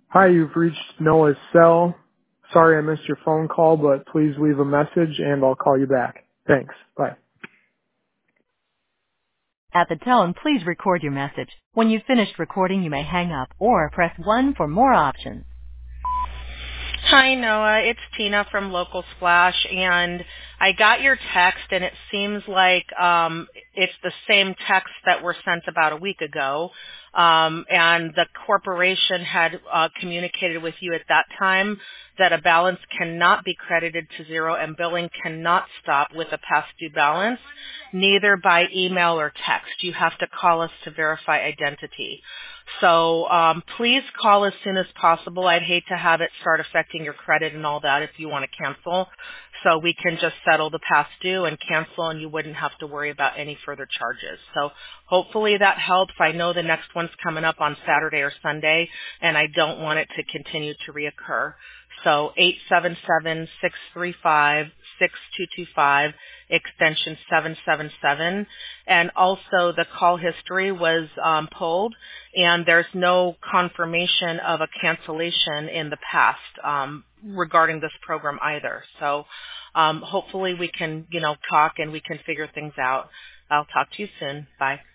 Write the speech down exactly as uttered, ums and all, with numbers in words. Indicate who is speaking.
Speaker 1: Hi, you've reached Noah's cell. Sorry I missed your phone call, but please leave a message and I'll call you back. Thanks. Bye.
Speaker 2: At the tone, please record your message. When you've finished recording, you may hang up or press one for more options.
Speaker 3: Hi, Noah. It's Tina from Local Splash, and I got your text, and it seems like um, it's the same text that were sent about a week ago. Um, and the corporation had uh, communicated with you at that time that a balance cannot be credited to zero and billing cannot stop with a past due balance, neither by email or text. You have to call us to verify identity. So um, please call as soon as possible. I'd hate to have it start affecting your credit and all that if you want to cancel. So we can just settle the past due and cancel, and you wouldn't have to worry about any further charges. So hopefully that helps. I know the next one's coming up on Saturday or Sunday, and I don't want it to continue to reoccur. So eight seven seven, six three five, six two two five, extension seven seven seven. And also the call history was um, pulled, and there's no confirmation of a cancellation in the past um, regarding this program either. So um, hopefully we can, you know, talk and we can figure things out. I'll talk to you soon. Bye.